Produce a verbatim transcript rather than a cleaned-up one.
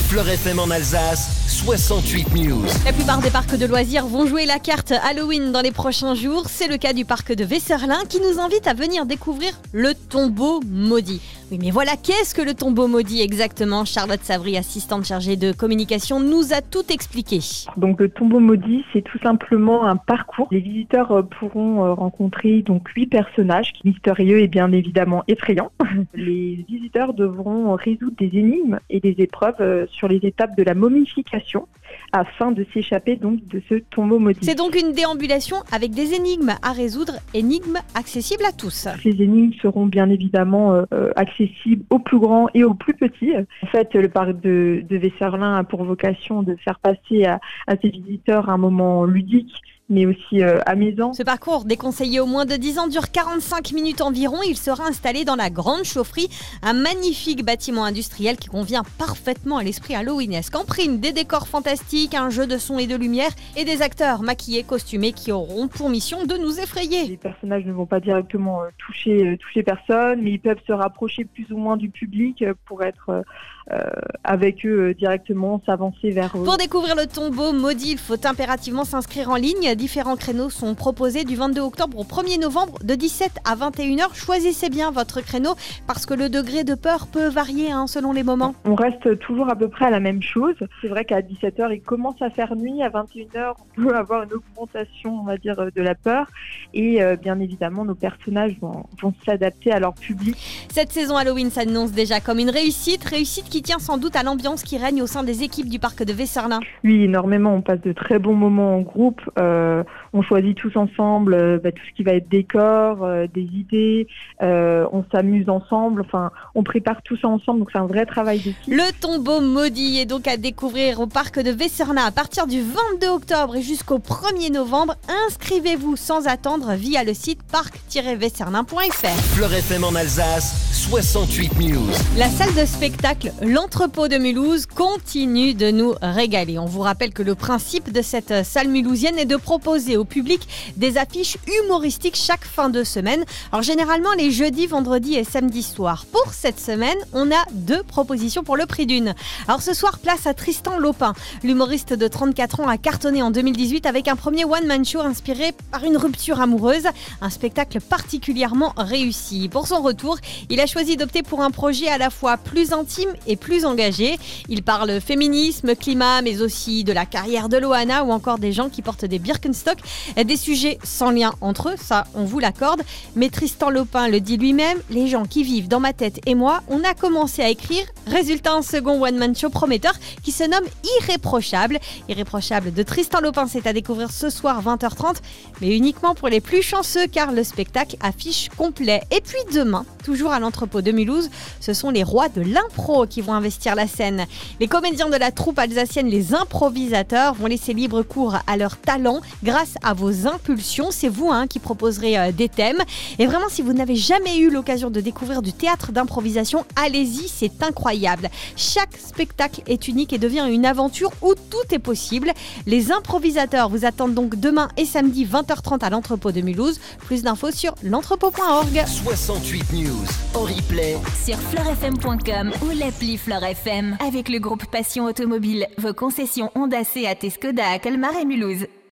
Fleur F M en Alsace, soixante-huit News. La plupart des parcs de loisirs vont jouer la carte Halloween dans les prochains jours. C'est le cas du parc de Weserlin qui nous invite à venir découvrir le tombeau maudit. Oui, mais voilà, qu'est-ce que le tombeau maudit exactement ? Charlotte Savry, assistante chargée de communication, nous a tout expliqué. Donc le tombeau maudit, c'est tout simplement un parcours. Les visiteurs pourront rencontrer donc huit personnages, mystérieux et bien évidemment effrayants. Les visiteurs devront résoudre des énigmes et des épreuves sur les étapes de la momification afin de s'échapper donc de ce tombeau maudit. C'est donc une déambulation avec des énigmes à résoudre, énigmes accessibles à tous. Ces énigmes seront bien évidemment euh, accessibles aux plus grands et aux plus petits. En fait, le parc de, de Weserlin a pour vocation de faire passer à, à ses visiteurs un moment ludique, mais aussi euh, amusant. Ce parcours, déconseillé aux moins de dix ans, dure quarante-cinq minutes environ. Il sera installé dans la Grande Chaufferie, un magnifique bâtiment industriel qui convient parfaitement à l'esprit halloweenesque. En prime, des décors fantastiques, un jeu de son et de lumière et des acteurs maquillés, costumés qui auront pour mission de nous effrayer. Les personnages ne vont pas directement euh, toucher, euh, toucher personne, mais ils peuvent se rapprocher plus ou moins du public euh, pour être euh, euh, avec eux euh, directement, s'avancer vers eux. Pour découvrir le tombeau maudit, il faut impérativement s'inscrire en ligne. Différents créneaux sont proposés du vingt-deux octobre au premier novembre de dix-sept à vingt et une heures. Choisissez bien votre créneau parce que le degré de peur peut varier hein, selon les moments. On reste toujours à peu près à la même chose. C'est vrai qu'à dix-sept heures, il commence à faire nuit. À vingt et une heures, on peut avoir une augmentation, on va dire, de la peur. Et euh, bien évidemment, nos personnages vont, vont s'adapter à leur public. Cette saison Halloween s'annonce déjà comme une réussite. Réussite qui tient sans doute à l'ambiance qui règne au sein des équipes du parc de Weserlin. Oui, énormément. On passe de très bons moments en groupe. Euh, on choisit tous ensemble euh, bah, tout ce qui va être décor, euh, des idées. Euh, on s'amuse ensemble. Enfin, on prépare tout ça ensemble. Donc, c'est un vrai travail d'équipe. Le tombeau maudit est donc à découvrir au parc de Weserlin à partir du vingt-deux octobre et jusqu'au premier novembre. Inscrivez-vous sans attendre via le site parc tiret weserlin point f r. Fleur F M en Alsace, soixante-huit News. La salle de spectacle L'Entrepôt de Mulhouse continue de nous régaler. On vous rappelle que le principe de cette salle mulhousienne est de proposer au public des affiches humoristiques chaque fin de semaine. Alors généralement les jeudis, vendredis et samedis soirs. Pour cette semaine, on a deux propositions pour le prix d'une. Alors ce soir, place à Tristan Lopin. L'humoriste de trente-quatre ans a cartonné en deux mille dix-huit avec un premier one-man show inspiré par une rupture amoureuse. Un spectacle particulièrement réussi. Pour son retour, il a choisi d'opter pour un projet à la fois plus intime et plus engagé. Il parle féminisme, climat, mais aussi de la carrière de Loana ou encore des gens qui portent des Birkenstock. Des sujets sans lien entre eux, ça on vous l'accorde. Mais Tristan Lopin le dit lui-même, les gens qui vivent dans ma tête et moi, on a commencé à écrire. Résultat, un second one-man show prometteur qui se nomme Irréprochable. Irréprochable de Tristan Lopin, c'est à découvrir ce soir vingt heures trente, mais uniquement pour les plus chanceux car le spectacle affiche complet. Et puis demain, toujours à l'Entrepôt de Mulhouse, ce sont les rois de l'impro qui vont investir la scène. Les comédiens de la troupe alsacienne Les Improvisateurs vont laisser libre cours à leur talent grâce à vos impulsions. C'est vous hein, qui proposerez euh, des thèmes. Et vraiment, si vous n'avez jamais eu l'occasion de découvrir du théâtre d'improvisation, allez-y, c'est incroyable. Chaque spectacle est unique et devient une aventure où tout est possible. Les Improvisateurs vous attendent donc demain et samedi vingt heures trente à l'Entrepôt de Mulhouse. Plus d'infos sur l'entrepôt point org. soixante-huit News en replay sur fleur f m point com ou l'appli Fleur F M. Avec le groupe Passion Automobile, vos concessions Honda, Seat et Skoda à Colmar et Mulhouse.